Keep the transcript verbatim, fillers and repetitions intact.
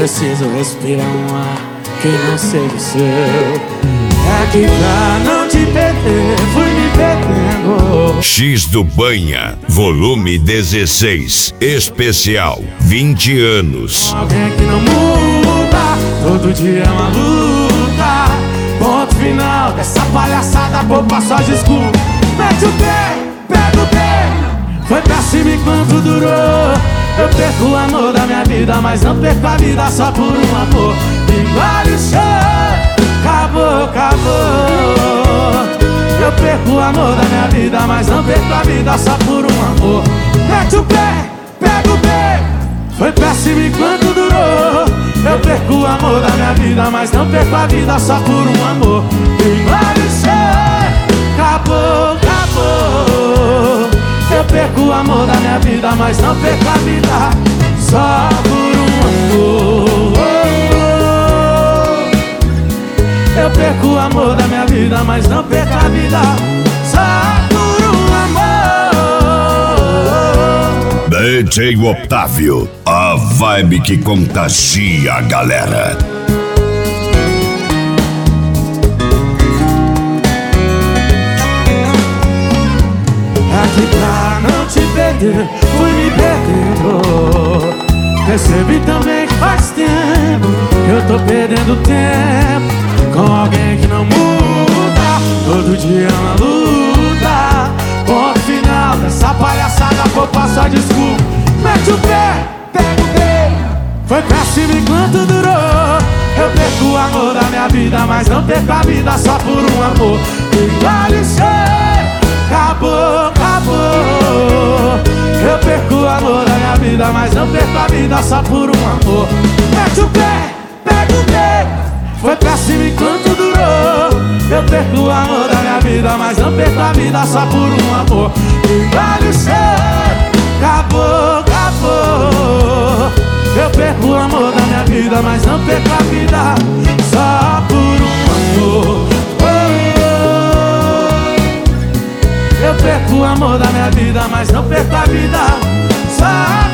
preciso respirar um ar que não seja o seu. É que pra não te perder, fui me perdendo. X do Banha, volume dezesseis, especial, vinte anos. Alguém que não muda, todo dia é uma luta. Ponto final dessa palhaçada, poupa só desculpa. Mete o pé, pega o pé. Foi péssimo enquanto durou. Eu perco o amor da minha vida, mas não perco a vida só por um amor. Engole o chão, acabou, acabou. Eu perco o amor da minha vida, mas não perco a vida só por um amor. Mete o pé, pega o pé. Foi péssimo enquanto durou. Eu perco o amor da minha vida, mas não perco a vida só por um amor. Engole o chão, acabou, acabou. Eu perco o amor da minha vida, mas não perco a vida só por um amor. Eu perco o amor da minha vida, mas não perco a vida só por um amor. D J Otávio, a vibe que contagia a galera. Aqui pra não te perder, fui me perdendo. Percebi também que faz tempo que eu tô perdendo tempo com alguém que não muda. Todo dia é uma luta. Ponto final dessa palhaçada, poupa só desculpa. Mete o pé, pega o pé. Foi péssimo enquanto durou. Eu perco o amor da minha vida, mas não perco a vida só por um amor. Engole o chão, acabou, acabou. Eu perco o amor da minha vida, mas não perco a vida só por um amor. Mete o pé, pega o pé. Foi péssimo enquanto durou. Eu perco o amor da minha vida, mas não perco a vida só por um amor. Engole o chão, acabou, acabou. Eu perco o amor da minha vida, mas não perco a vida só por um amor. Eu perco o amor da minha vida, mas não perco a vida só